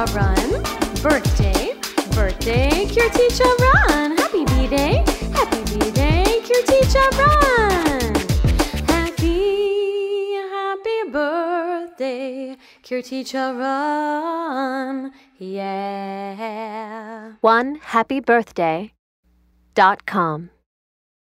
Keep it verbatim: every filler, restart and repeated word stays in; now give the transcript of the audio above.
run. Birthday, birthday, cure teacher run. Happy B-Day, happy B-Day, cure teacher run. Happy, happy birthday, cure teacher run. Yeah. one happy birthday dot com